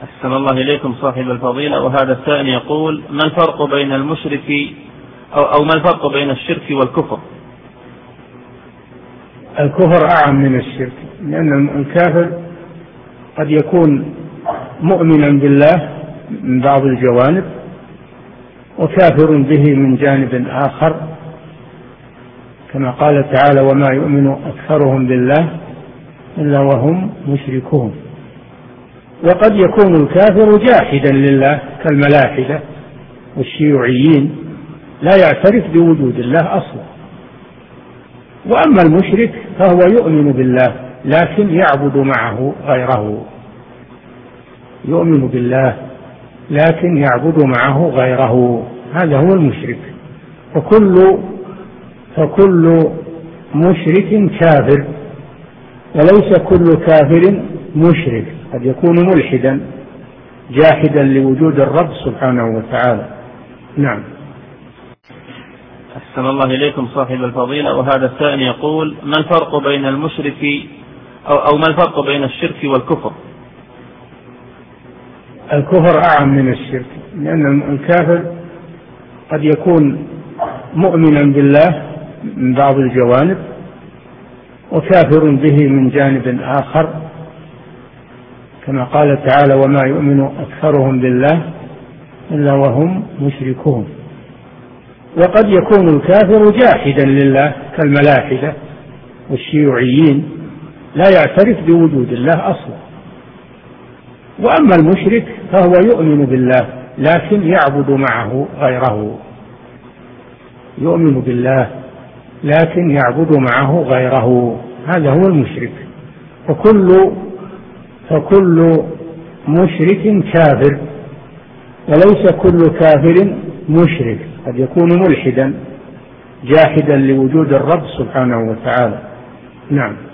أحسن الله إليكم صاحب الفضيلة. وهذا السائل يقول: ما الفرق بين المشرك أو ما الفرق بين الشرك والكفر؟ الكفر أعم من الشرك، لأن الكافر قد يكون مؤمنا بالله من بعض الجوانب وكافر به من جانب آخر، كما قال تعالى: وما يؤمن أكثرهم بالله إلا وهم مشركون. وقد يكون الكافر جاحدا لله كالملاحدة والشيوعيين، لا يعترف بوجود الله أصلا. وأما المشرك فهو يؤمن بالله لكن يعبد معه غيره، يؤمن بالله لكن يعبد معه غيره، هذا هو المشرك. فكل مشرك كافر، وليس كل كافر مشرك، قد يكون ملحدا جاحدا لوجود الرب سبحانه وتعالى. نعم. أحسن الله إليكم صاحب الفضيلة. وهذا السائل يقول: ما الفرق بين المشرك أو ما الفرق بين الشرك والكفر؟ الكفر أعم من الشرك، لأن الكافر قد يكون مؤمنا بالله من بعض الجوانب وكافر به من جانب آخر، كما قال تعالى: وما يؤمن أكثرهم بالله إلا وهم مشركون. وقد يكون الكافر جاحدا لله كالملاحدة والشيوعيين، لا يعترف بوجود الله أصلا. وأما المشرك فهو يؤمن بالله لكن يعبد معه غيره، يؤمن بالله لكن يعبد معه غيره، هذا هو المشرك. فكل مشرك كافر، وليس كل كافر مشرك، قد يكون ملحدا جاحدا لوجود الرب سبحانه وتعالى. نعم.